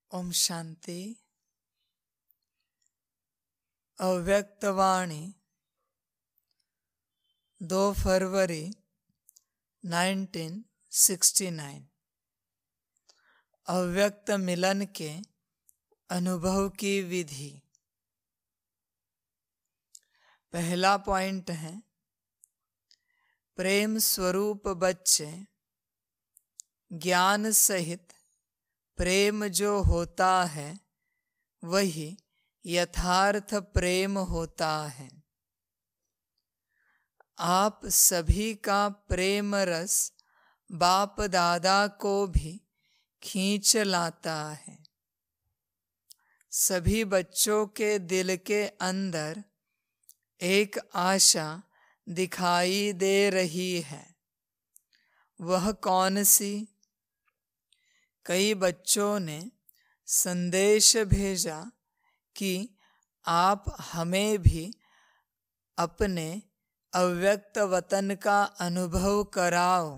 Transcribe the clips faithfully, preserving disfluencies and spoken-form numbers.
ओम शांति। अव्यक्तवाणी दो फरवरी nineteen sixty nine. अव्यक्त मिलन के अनुभव की विधि। पहला पॉइंट है, प्रेम स्वरूप बच्चे ज्ञान सहित प्रेम जो होता है वही यथार्थ प्रेम होता है। आप सभी का प्रेम रस बाप दादा को भी खींच लाता है। सभी बच्चों के दिल के अंदर एक आशा दिखाई दे रही है। वह कौन सी? कई बच्चों ने संदेश भेजा कि आप हमें भी अपने अव्यक्त वतन का अनुभव कराओ।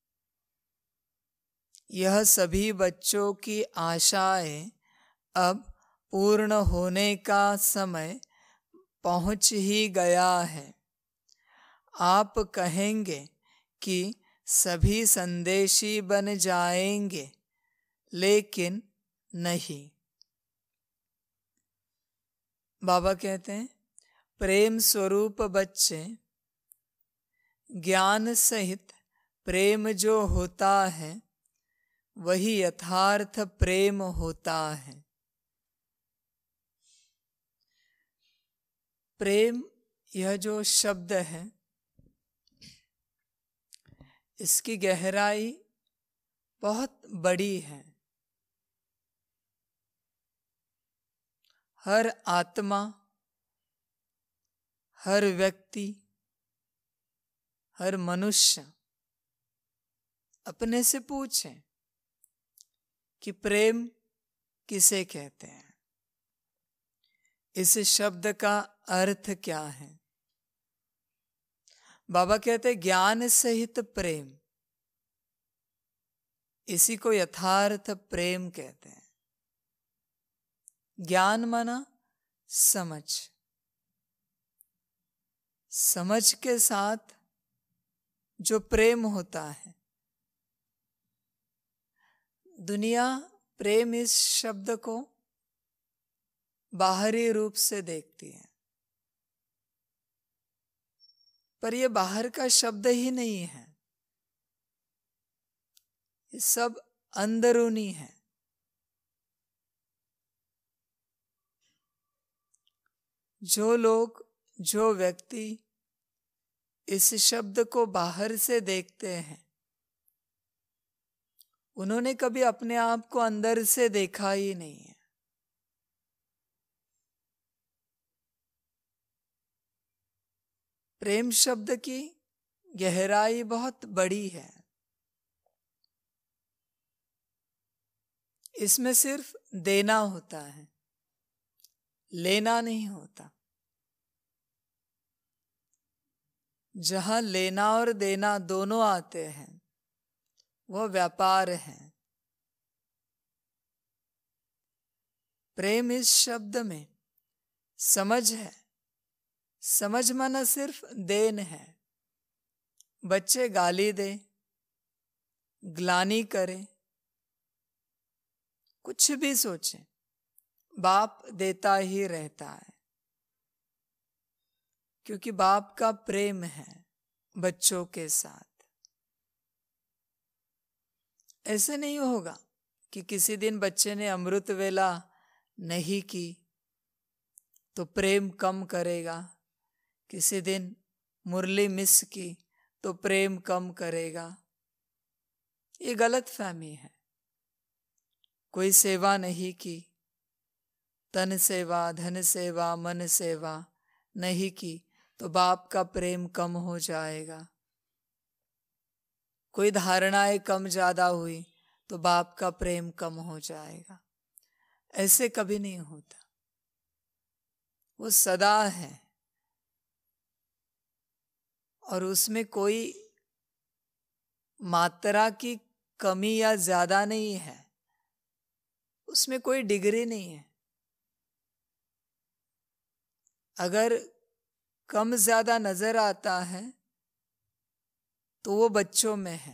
यह सभी बच्चों की आशाएं अब पूर्ण होने का समय पहुंच ही गया है। आप कहेंगे कि सभी संदेशी बन जाएंगे, लेकिन नहीं। बाबा कहते हैं, प्रेम स्वरूप बच्चे ज्ञान सहित प्रेम जो होता है वही यथार्थ प्रेम होता है। प्रेम यह जो शब्द है, इसकी गहराई बहुत बड़ी है। हर आत्मा, हर व्यक्ति, हर मनुष्य अपने से पूछे कि प्रेम किसे कहते हैं, इस शब्द का अर्थ क्या है। बाबा कहते हैं, ज्ञान सहित प्रेम, इसी को यथार्थ प्रेम कहते हैं। ज्ञान माना समझ, समझ के साथ जो प्रेम होता है। दुनिया प्रेम इस शब्द को बाहरी रूप से देखती है, पर यह बाहर का शब्द ही नहीं है, ये सब अंदरूनी है। जो लोग, जो व्यक्ति इस शब्द को बाहर से देखते हैं, उन्होंने कभी अपने आप को अंदर से देखा ही नहीं है। प्रेम शब्द की गहराई बहुत बड़ी है। इसमें सिर्फ देना होता है, लेना नहीं होता। जहां लेना और देना दोनों आते हैं, वह व्यापार है। प्रेम इस शब्द में समझ है। समझ माना सिर्फ देन है। बच्चे गाली दे, ग्लानि करे, कुछ भी सोचे, बाप देता ही रहता है, क्योंकि बाप का प्रेम है बच्चों के साथ। ऐसे नहीं होगा कि किसी दिन बच्चे ने अमृत वेला नहीं की तो प्रेम कम करेगा, किसी दिन मुरली मिस की तो प्रेम कम करेगा। ये गलत फहमी है। कोई सेवा नहीं की, तन सेवा, धन सेवा, मन सेवा नहीं की तो बाप का प्रेम कम हो जाएगा। कोई धारणाएं कम ज्यादा हुई तो बाप का प्रेम कम हो जाएगा। ऐसे कभी नहीं होता। वो सदा है और उसमें कोई मात्रा की कमी या ज्यादा नहीं है। उसमें कोई डिग्री नहीं है। अगर कम ज्यादा नजर आता है तो वो बच्चों में है।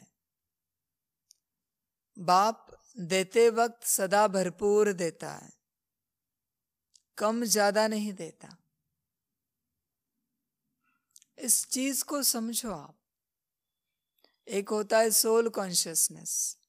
बाप देते वक्त सदा भरपूर देता है, कम ज्यादा नहीं देता। इस चीज को समझो आप। एक होता है सोल कॉन्शियसनेस,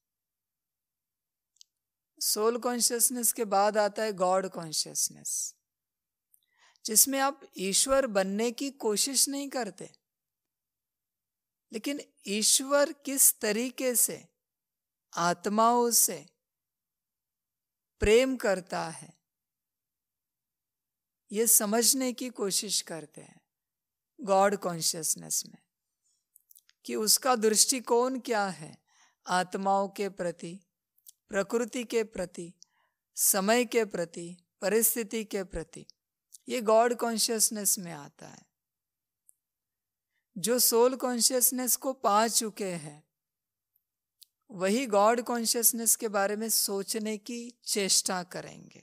सोल कॉन्शियसनेस के बाद आता है गॉड कॉन्शियसनेस, जिसमें आप ईश्वर बनने की कोशिश नहीं करते, लेकिन ईश्वर किस तरीके से आत्माओं से प्रेम करता है ये समझने की कोशिश करते हैं गॉड कॉन्शियसनेस में, कि उसका दृष्टिकोण क्या है आत्माओं के प्रति, प्रकृति के प्रति, समय के प्रति, परिस्थिति के प्रति। ये गॉड कॉन्शियसनेस में आता है। जो सोल कॉन्शियसनेस को पा चुके हैं वही गॉड कॉन्शियसनेस के बारे में सोचने की चेष्टा करेंगे।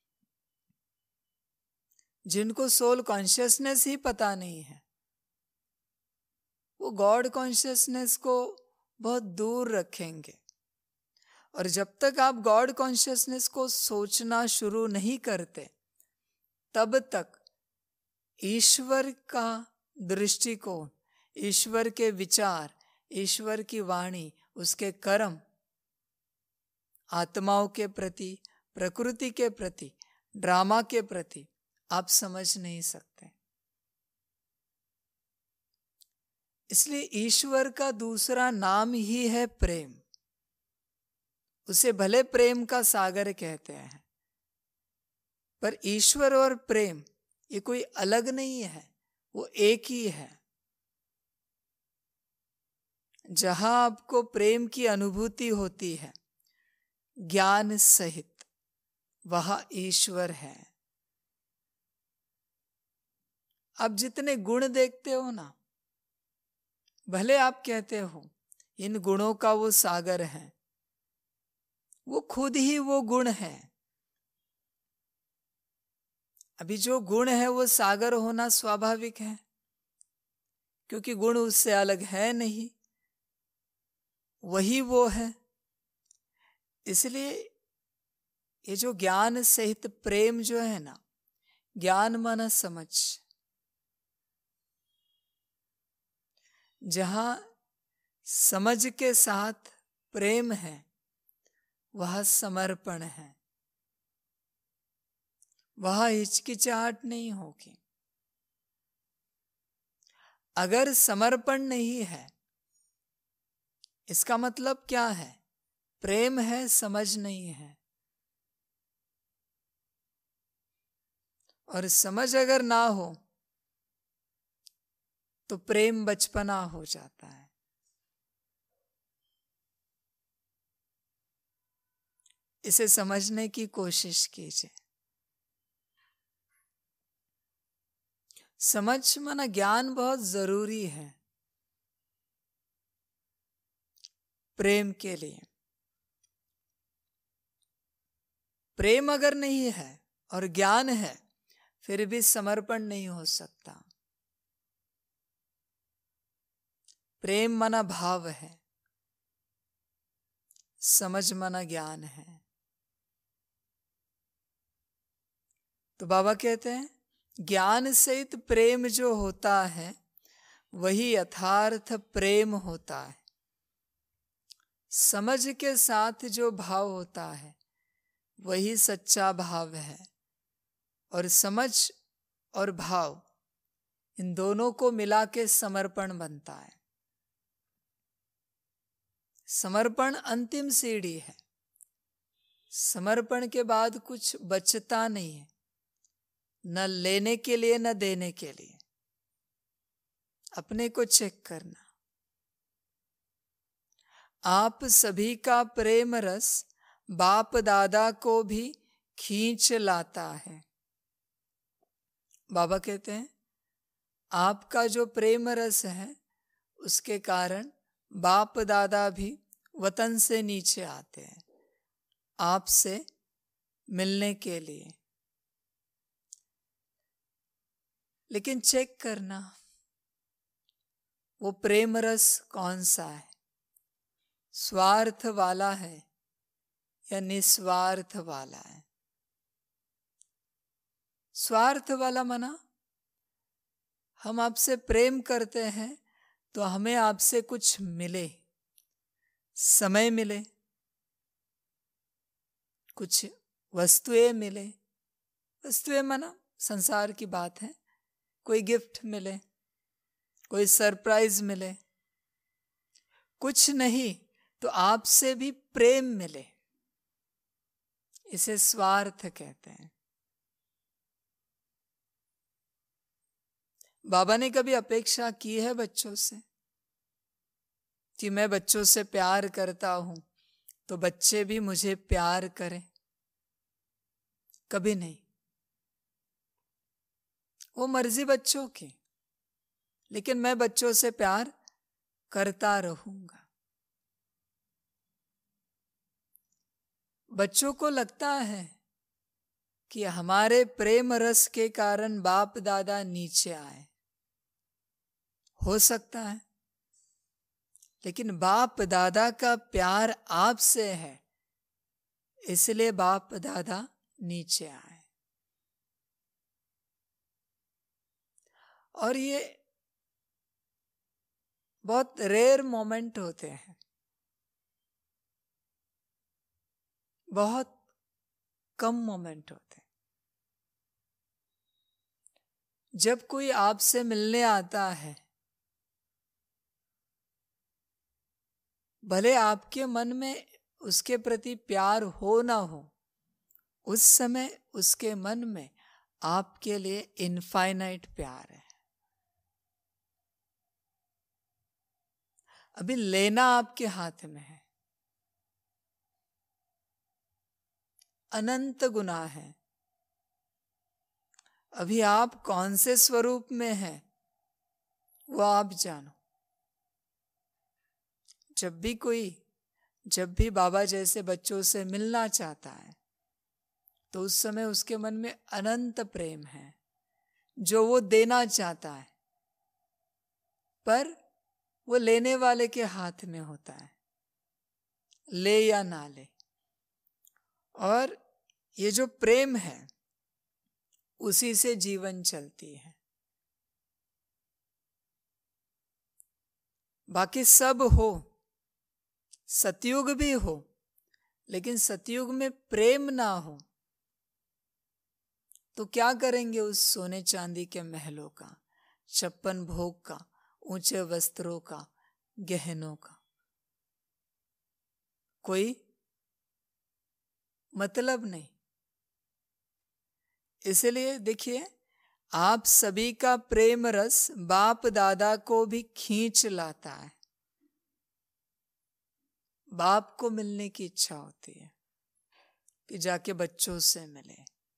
जिनको सोल कॉन्शियसनेस ही पता नहीं है वो गॉड कॉन्शियसनेस को बहुत दूर रखेंगे। और जब तक आप गॉड कॉन्शियसनेस को सोचना शुरू नहीं करते तब तक ईश्वर का दृष्टिकोण, ईश्वर के विचार, ईश्वर की वाणी, उसके कर्म आत्माओं के प्रति, प्रकृति के प्रति, ड्रामा के प्रति आप समझ नहीं सकते। इसलिए ईश्वर का दूसरा नाम ही है प्रेम। उसे भले प्रेम का सागर कहते हैं, पर ईश्वर और प्रेम ये कोई अलग नहीं है, वो एक ही है। जहां आपको प्रेम की अनुभूति होती है ज्ञान सहित, वहां ईश्वर है। आप जितने गुण देखते हो ना, भले आप कहते हो इन गुणों का वो सागर है, वो खुद ही वो गुण है। अभी जो गुण है वो सागर होना स्वाभाविक है, क्योंकि गुण उससे अलग है नहीं, वही वो है। इसलिए ये जो ज्ञान सहित प्रेम जो है ना, ज्ञान माना समझ, जहां समझ के साथ प्रेम है वह समर्पण है, वह हिचकिचाहट नहीं होगी। अगर समर्पण नहीं है इसका मतलब क्या है? प्रेम है, समझ नहीं है। और समझ अगर ना हो तो प्रेम बचपना हो जाता है। इसे समझने की कोशिश कीजिए। समझ माना ज्ञान बहुत जरूरी है प्रेम के लिए। प्रेम अगर नहीं है और ज्ञान है फिर भी समर्पण नहीं हो सकता। प्रेम माना भाव है, समझ माना ज्ञान है। तो बाबा कहते हैं ज्ञान सहित प्रेम जो होता है वही यथार्थ प्रेम होता है। समझ के साथ जो भाव होता है वही सच्चा भाव है। और समझ और भाव इन दोनों को मिला के समर्पण बनता है। समर्पण अंतिम सीढ़ी है। समर्पण के बाद कुछ बचता नहीं है, न लेने के लिए न देने के लिए। अपने को चेक करना। आप सभी का प्रेम रस बाप दादा को भी खींच लाता है। बाबा कहते हैं आपका जो प्रेम रस है उसके कारण बाप दादा भी वतन से नीचे आते हैं, आपसे मिलने के लिए। लेकिन चेक करना वो प्रेम रस कौन सा है, स्वार्थ वाला है या निस्वार्थ वाला है। स्वार्थ वाला माना हम आपसे प्रेम करते हैं तो हमें आपसे कुछ मिले, समय मिले, कुछ वस्तुएं मिले। वस्तुएं माना संसार की बात है, कोई गिफ्ट मिले, कोई सरप्राइज मिले, कुछ नहीं तो आपसे भी प्रेम मिले, इसे स्वार्थ कहते हैं। बाबा ने कभी अपेक्षा की है बच्चों से कि मैं बच्चों से प्यार करता हूं तो बच्चे भी मुझे प्यार करें? कभी नहीं। वो मर्जी बच्चों की, लेकिन मैं बच्चों से प्यार करता रहूंगा। बच्चों को लगता है कि हमारे प्रेम रस के कारण बाप दादा नीचे आए, हो सकता है, लेकिन बाप दादा का प्यार आपसे है, इसलिए बाप दादा नीचे आए। और ये बहुत रेयर मोमेंट होते हैं, बहुत कम मोमेंट होते हैं। जब कोई आपसे मिलने आता है, भले आपके मन में उसके प्रति प्यार हो ना हो, उस समय उसके मन में आपके लिए इनफाइनाइट प्यार है। अभी लेना आपके हाथ में है, अनंत गुना है। अभी आप कौन से स्वरूप में हैं वो आप जानो। जब भी कोई जब भी बाबा जैसे बच्चों से मिलना चाहता है तो उस समय उसके मन में अनंत प्रेम है जो वो देना चाहता है, पर वो लेने वाले के हाथ में होता है, ले या ना ले। और ये जो प्रेम है उसी से जीवन चलती है। बाकी सब हो, सतयुग भी हो, लेकिन सतयुग में प्रेम ना हो तो क्या करेंगे उस सोने चांदी के महलों का, छप्पन भोग का, ऊंचे वस्त्रों का, गहनों का? कोई मतलब नहीं। इसलिए देखिए, आप सभी का प्रेम रस बाप दादा को भी खींच लाता है। बाप को मिलने की इच्छा होती है कि जाके बच्चों से मिले।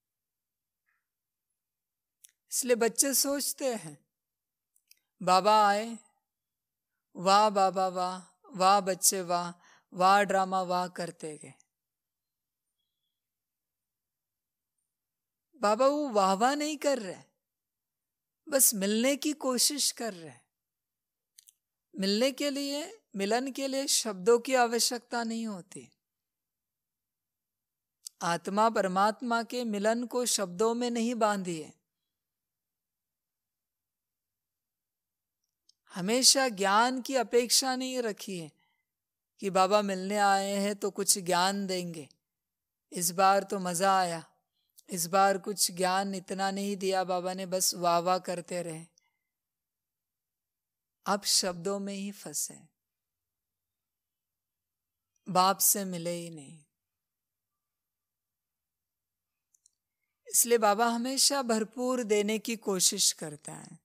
इसलिए बच्चे सोचते हैं बाबा आए, वाह बाबा वाह, वाह बच्चे वाह, वाह ड्रामा वाह करते गए। बाबा वो वाह वाह नहीं कर रहे, बस मिलने की कोशिश कर रहे। मिलने के लिए, मिलन के लिए शब्दों की आवश्यकता नहीं होती। आत्मा परमात्मा के मिलन को शब्दों में नहीं बांधिए। हमेशा ज्ञान की अपेक्षा नहीं रखिए कि बाबा मिलने आए हैं तो कुछ ज्ञान देंगे, इस बार तो मजा आया, इस बार कुछ ज्ञान इतना नहीं दिया बाबा ने, बस वाह वाह करते रहे। आप शब्दों में ही फंसे, बाप से मिले ही नहीं। इसलिए बाबा हमेशा भरपूर देने की कोशिश करता है।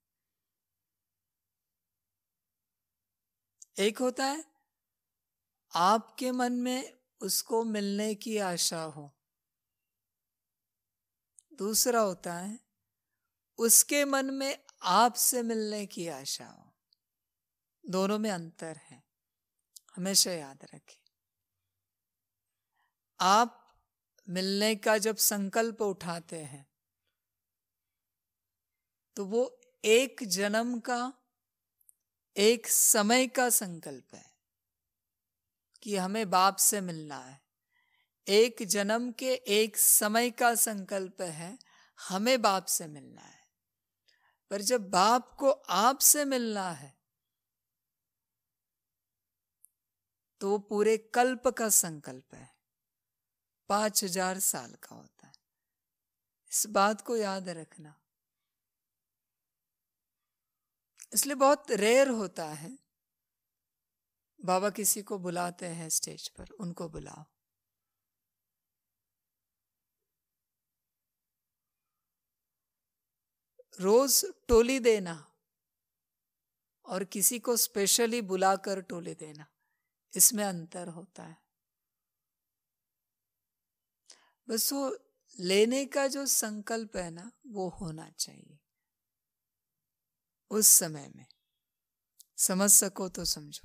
एक होता है आपके मन में उसको मिलने की आशा हो, दूसरा होता है उसके मन में आपसे मिलने की आशा हो। दोनों में अंतर है, हमेशा याद रखें। आप मिलने का जब संकल्प उठाते हैं तो वो एक जन्म का, एक समय का संकल्प है कि हमें बाप से मिलना है। एक जन्म के एक समय का संकल्प है, हमें बाप से मिलना है। पर जब बाप को आप से मिलना है तो वो पूरे कल्प का संकल्प है, पांच हजार साल का होता है। इस बात को याद रखना। इसलिए बहुत रेयर होता है बाबा किसी को बुलाते हैं स्टेज पर, उनको बुलाओ। रोज टोली देना और किसी को स्पेशली बुलाकर टोली देना, इसमें अंतर होता है। बस वो लेने का जो संकल्प है ना, वो होना चाहिए उस समय में। समझ सको तो समझो।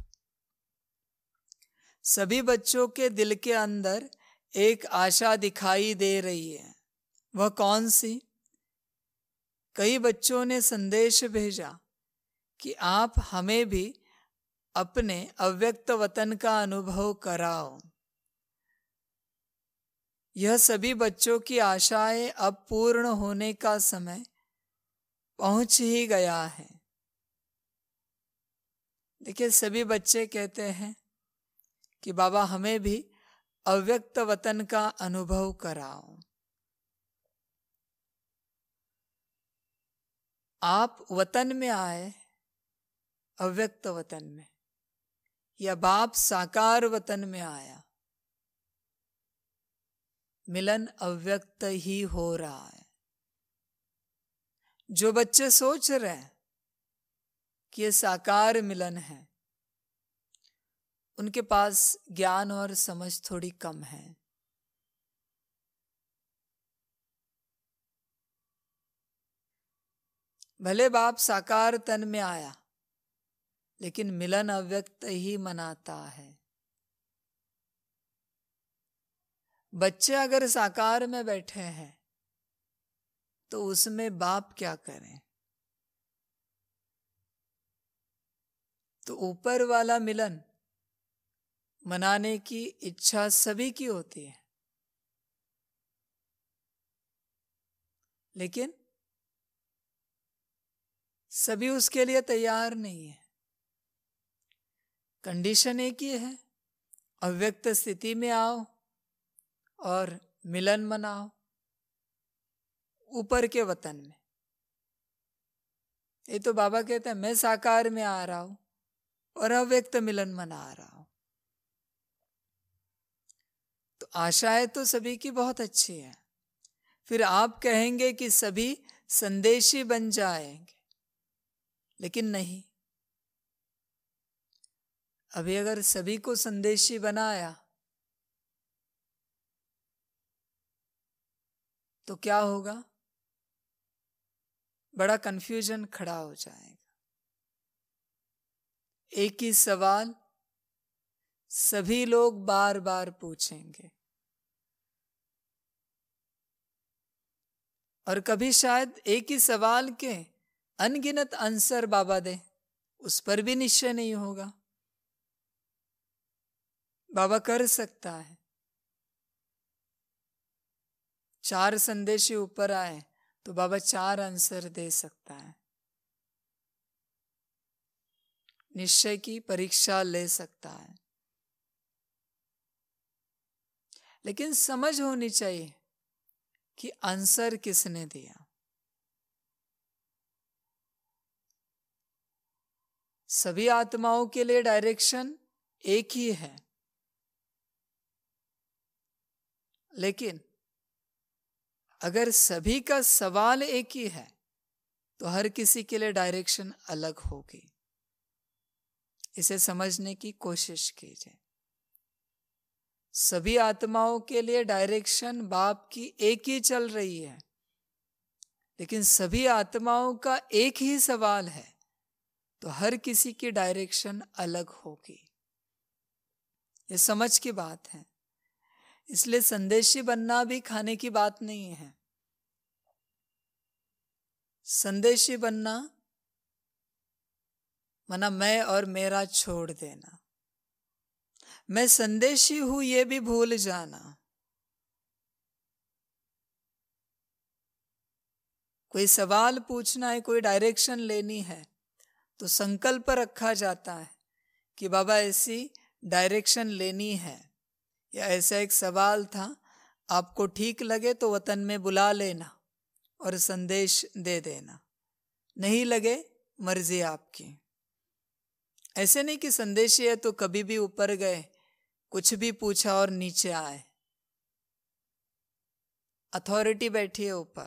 सभी बच्चों के दिल के अंदर एक आशा दिखाई दे रही है। वह कौन सी? कई बच्चों ने संदेश भेजा कि आप हमें भी अपने अव्यक्त वतन का अनुभव कराओ। यह सभी बच्चों की आशाएं अब पूर्ण होने का समय पहुंच ही गया है। देखिए, सभी बच्चे कहते हैं कि बाबा हमें भी अव्यक्त वतन का अनुभव कराओ। आप वतन में आए, अव्यक्त वतन में, या बाप साकार वतन में आया, मिलन अव्यक्त ही हो रहा है। जो बच्चे सोच रहे हैं कि ये साकार मिलन है, उनके पास ज्ञान और समझ थोड़ी कम है। भले बाप साकार तन में आया, लेकिन मिलन अव्यक्त ही मनाता है। बच्चे अगर साकार में बैठे हैं तो उसमें बाप क्या करें? तो ऊपर वाला मिलन मनाने की इच्छा सभी की होती है, लेकिन सभी उसके लिए तैयार नहीं है। कंडीशन एक ही है, अव्यक्त स्थिति में आओ और मिलन मनाओ ऊपर के वतन में। ये तो बाबा कहते हैं मैं साकार में आ रहा हूं और अव्यक्त मिलन मना रहा हूं। तो आशाएं तो सभी की बहुत अच्छी है। फिर आप कहेंगे कि सभी संदेशी बन जाएंगे, लेकिन नहीं। अभी अगर सभी को संदेशी बनाया तो क्या होगा? बड़ा कंफ्यूजन खड़ा हो जाएगा। एक ही सवाल सभी लोग बार बार पूछेंगे और कभी शायद एक ही सवाल के अनगिनत आंसर बाबा दे, उस पर भी निश्चय नहीं होगा। बाबा कर सकता है चार संदेशी ऊपर आए तो बाबा चार आंसर दे सकता है, निश्चय की परीक्षा ले सकता है। लेकिन समझ होनी चाहिए कि आंसर किसने दिया। सभी आत्माओं के लिए डायरेक्शन एक ही है, लेकिन अगर सभी का सवाल एक ही है तो हर किसी के लिए डायरेक्शन अलग होगी। इसे समझने की कोशिश कीजिए। सभी आत्माओं के लिए डायरेक्शन बाप की एक ही चल रही है, लेकिन सभी आत्माओं का एक ही सवाल है तो हर किसी की डायरेक्शन अलग होगी। ये समझ की बात है। इसलिए संदेशी बनना भी खाने की बात नहीं है। संदेशी बनना माना मैं और मेरा छोड़ देना, मैं संदेशी हूं ये भी भूल जाना। कोई सवाल पूछना है, कोई डायरेक्शन लेनी है, तो संकल्प रखा जाता है कि बाबा ऐसी डायरेक्शन लेनी है, या ऐसा एक सवाल था, आपको ठीक लगे तो वतन में बुला लेना और संदेश दे देना, नहीं लगे मर्जी आपकी। ऐसे नहीं कि संदेशी है तो कभी भी ऊपर गए, कुछ भी पूछा और नीचे आए। अथॉरिटी बैठी है ऊपर,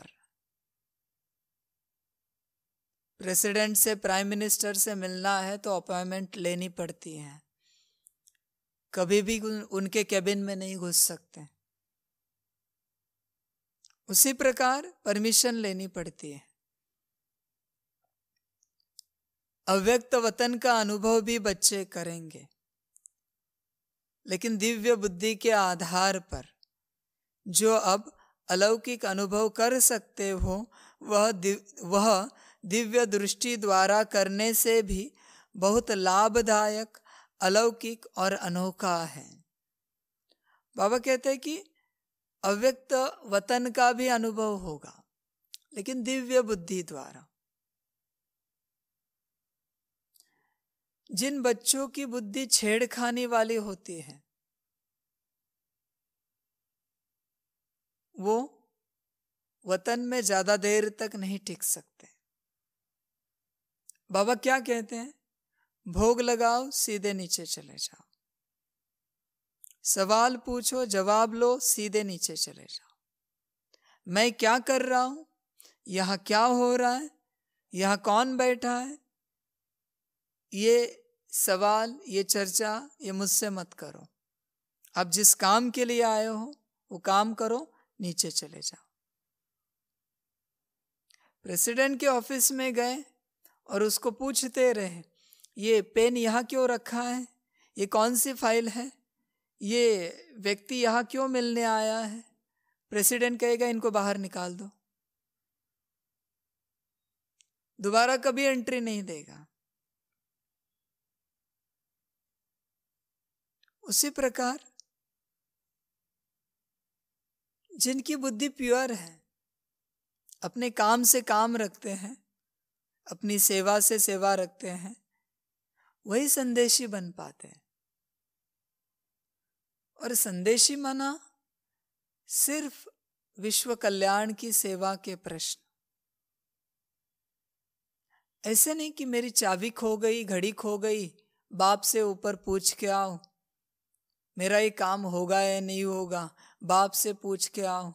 प्रेसिडेंट से, प्राइम मिनिस्टर से मिलना है तो अपॉइंटमेंट लेनी पड़ती है, कभी भी उनके कैबिन में नहीं घुस सकते। उसी प्रकार परमिशन लेनी पड़ती है। अव्यक्त वतन का अनुभव भी बच्चे करेंगे, लेकिन दिव्य बुद्धि के आधार पर जो अब अलौकिक अनुभव कर सकते हो वह दिव, वह दिव्य दृष्टि द्वारा करने से भी बहुत लाभदायक, अलौकिक और अनोखा है। बाबा कहते हैं कि अव्यक्त वतन का भी अनुभव होगा, लेकिन दिव्य बुद्धि द्वारा। जिन बच्चों की बुद्धि छेड़खानी वाली होती है वो वतन में ज्यादा देर तक नहीं टिक सकते। बाबा क्या कहते हैं? भोग लगाओ, सीधे नीचे चले जाओ, सवाल पूछो, जवाब लो, सीधे नीचे चले जाओ। मैं क्या कर रहा हूं, यहां क्या हो रहा है, यहां कौन बैठा है, ये सवाल, ये चर्चा, ये मुझसे मत करो। आप जिस काम के लिए आए हो वो काम करो, नीचे चले जाओ। प्रेसिडेंट के ऑफिस में गए और उसको पूछते रहे, ये पेन यहाँ क्यों रखा है, ये कौन सी फाइल है, ये व्यक्ति यहाँ क्यों मिलने आया है? प्रेसिडेंट कहेगा इनको बाहर निकाल दो, दोबारा कभी एंट्री नहीं देगा। उसी प्रकार जिनकी बुद्धि प्योर है, अपने काम से काम रखते हैं, अपनी सेवा से सेवा रखते हैं, वही संदेशी बन पाते हैं। और संदेशी माना सिर्फ विश्व कल्याण की सेवा के प्रश्न। ऐसे नहीं कि मेरी चाबी खो गई, घड़ी खो गई, बाप से ऊपर पूछ के आओ, मेरा ये काम होगा या नहीं होगा, बाप से पूछ के आओ।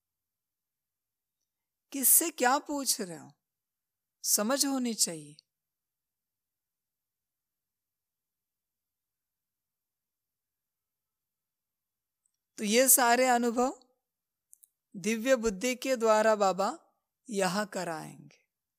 किससे क्या पूछ रहे हो, समझ होनी चाहिए। तो ये सारे अनुभव दिव्य बुद्धि के द्वारा बाबा यहां कराएंगे।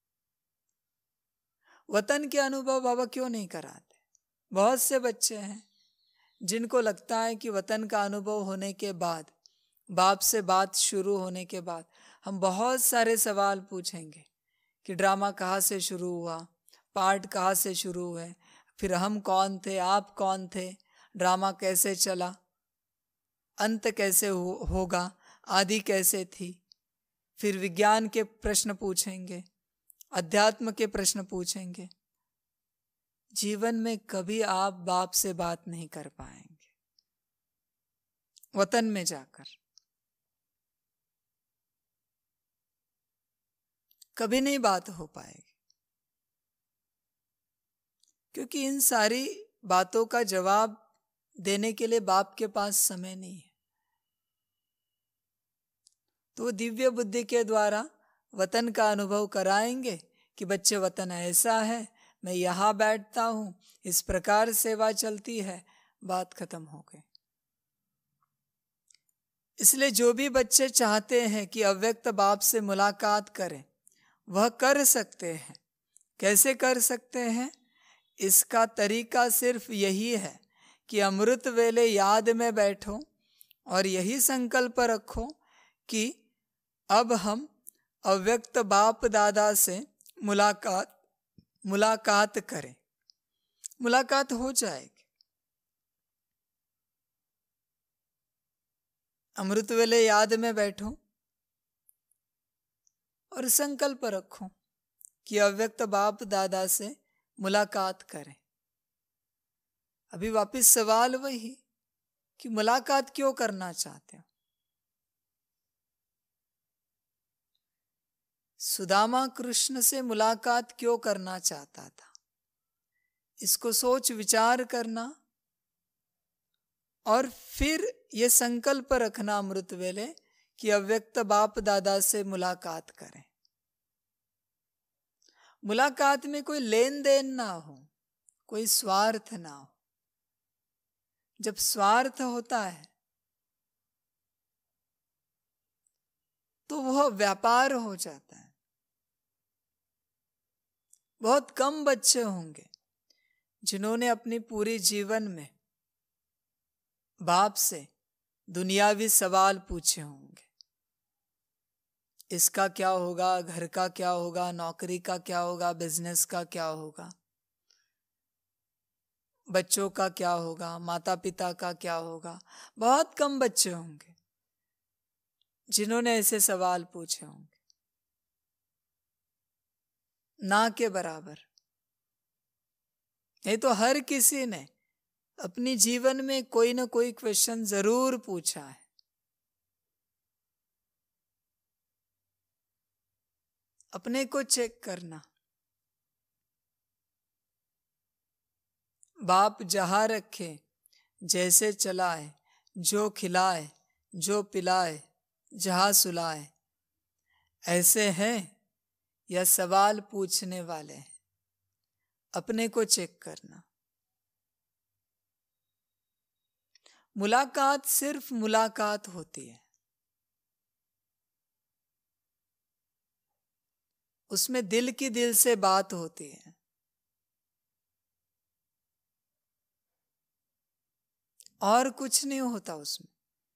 वतन के अनुभव बाबा क्यों नहीं कराते? बहुत से बच्चे हैं जिनको लगता है कि वतन का अनुभव होने के बाद, बाप से बात शुरू होने के बाद हम बहुत सारे सवाल पूछेंगे कि ड्रामा कहाँ से शुरू हुआ, पार्ट कहाँ से शुरू हुए, फिर हम कौन थे, आप कौन थे, ड्रामा कैसे चला, अंत कैसे हो, होगा, आदि कैसे थी। फिर विज्ञान के प्रश्न पूछेंगे, अध्यात्म के प्रश्न पूछेंगे। जीवन में कभी आप बाप से बात नहीं कर पाएंगे। वतन में जाकर कभी नहीं बात हो पाएगी, क्योंकि इन सारी बातों का जवाब देने के लिए बाप के पास समय नहीं है। तो दिव्य बुद्धि के द्वारा वतन का अनुभव कराएंगे कि बच्चे वतन ऐसा है, मैं यहाँ बैठता हूँ, इस प्रकार सेवा चलती है, बात खत्म हो गई। इसलिए जो भी बच्चे चाहते हैं कि अव्यक्त बाप से मुलाकात करें वह कर सकते हैं। कैसे कर सकते हैं? इसका तरीका सिर्फ यही है कि अमृत वेले याद में बैठो और यही संकल्प रखो कि अब हम अव्यक्त बाप दादा से मुलाकात मुलाकात करें, मुलाकात हो जाएगी। अमृत वेले याद में बैठो और संकल्प रखो कि अव्यक्त बाप दादा से मुलाकात करें। अभी वापस सवाल वही कि मुलाकात क्यों करना चाहते हो। सुदामा कृष्ण से मुलाकात क्यों करना चाहता था, इसको सोच विचार करना और फिर ये संकल्प रखना अमृत वेले कि अव्यक्त बाप दादा से मुलाकात करें। मुलाकात में कोई लेन देन ना हो, कोई स्वार्थ ना हो। जब स्वार्थ होता है तो वह व्यापार हो जाता है। बहुत कम बच्चे होंगे जिन्होंने अपनी पूरी जीवन में बाप से दुनियावी सवाल पूछे होंगे। इसका क्या होगा, घर का क्या होगा, नौकरी का क्या होगा, बिजनेस का क्या होगा, बच्चों का क्या होगा, माता पिता का क्या होगा। बहुत कम बच्चे होंगे जिन्होंने ऐसे सवाल पूछे होंगे, ना के बराबर। नहीं तो हर किसी ने अपनी जीवन में कोई ना कोई क्वेश्चन जरूर पूछा है। अपने को चेक करना। बाप जहां रखे, जैसे चलाए, जो खिलाए, जो पिलाए, जहां सुलाए, ऐसे हैं या सवाल पूछने वाले हैं। अपने को चेक करना। मुलाकात सिर्फ मुलाकात होती है, उसमें दिल की दिल से बात होती है। और कुछ नहीं होता उसमें।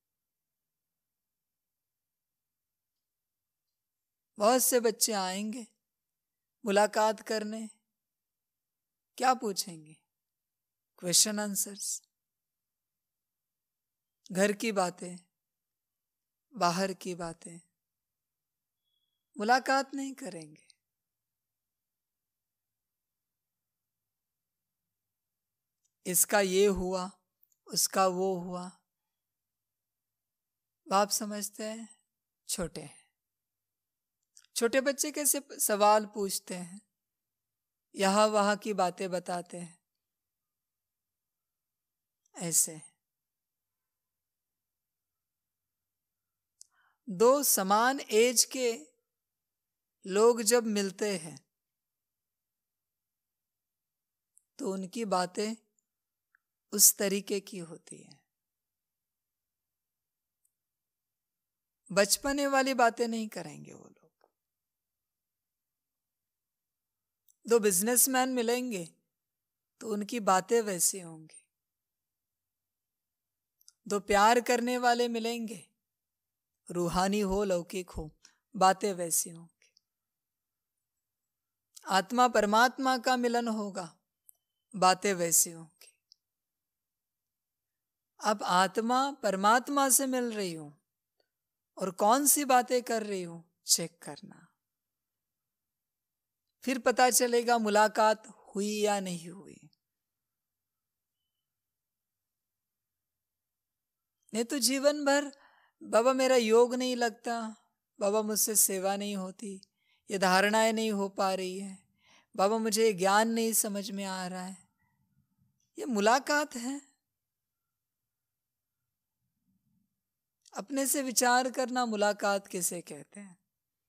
बहुत से बच्चे आएंगे मुलाकात करने, क्या पूछेंगे? क्वेश्चन आंसर्स, घर की बातें, बाहर की बातें, मुलाकात नहीं करेंगे। इसका ये हुआ, उसका वो हुआ। बाप समझते हैं छोटे हैं। छोटे बच्चे कैसे सवाल पूछते हैं, यहां वहां की बातें बताते हैं। ऐसे दो समान एज के लोग जब मिलते हैं तो उनकी बातें उस तरीके की होती है। बचपने वाली बातें नहीं करेंगे वो लोग। दो बिजनेसमैन मिलेंगे तो उनकी बातें वैसी होंगी। दो प्यार करने वाले मिलेंगे, रूहानी हो लौकिक हो, बातें वैसी होंगी। आत्मा परमात्मा का मिलन होगा, बातें वैसी होंगी। अब आत्मा परमात्मा से मिल रही हूं और कौन सी बातें कर रही हूं, चेक करना। फिर पता चलेगा मुलाकात हुई या नहीं हुई। नहीं तो जीवन भर बाबा मेरा योग नहीं लगता, बाबा मुझसे सेवा नहीं होती, ये धारणाएं नहीं हो पा रही है, बाबा मुझे ये ज्ञान नहीं समझ में आ रहा है। ये मुलाकात है। अपने से विचार करना, मुलाकात किसे कहते हैं।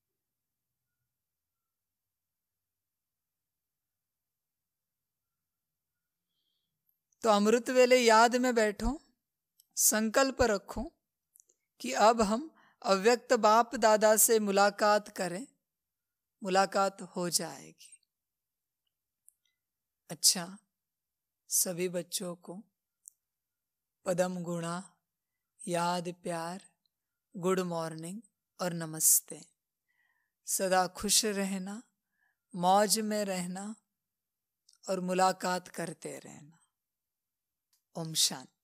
तो अमृत वेले याद में बैठो, संकल्प रखो कि अब हम अव्यक्त बाप दादा से मुलाकात करें, मुलाकात हो जाएगी। अच्छा, सभी बच्चों को पदम गुणा याद, प्यार, गुड मॉर्निंग और नमस्ते। सदा खुश रहना, मौज में रहना और मुलाकात करते रहना। ओम शांति।